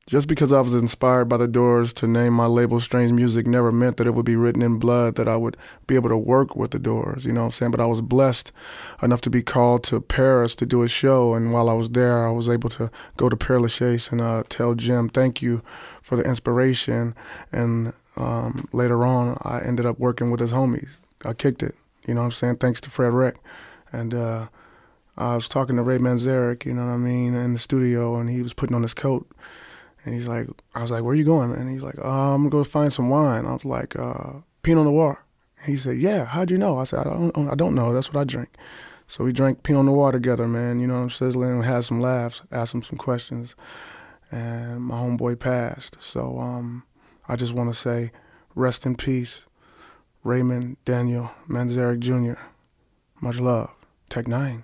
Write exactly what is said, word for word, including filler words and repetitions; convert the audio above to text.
Just because I was inspired by the Doors to name my label Strange Music never meant that it would be written in blood that I would be able to work with the Doors, you know what I'm saying? But I was blessed enough to be called to Paris to do a show, and while I was there, I was able to go to Père Lachaise and uh, tell Jim, thank you for the inspiration, and um, later on, I ended up working with his homies. I kicked it, you know what I'm saying, thanks to Fred Wreck. And uh, I was talking to Ray Manzarek, you know what I mean, in the studio, and he was putting on his coat. And he's like, I was like, where are you going? And he's like, oh, I'm going to go find some wine. I was like, uh, Pinot Noir. He said, yeah, how'd you know? I said, I don't, I don't know. That's what I drink. So we drank Pinot Noir together, man. You know what I'm sizzling. We had some laughs, asked him some questions. And my homeboy passed. So um, I just want to say, rest in peace, Raymond Daniel Manzarek Junior Much love. Tech Nine.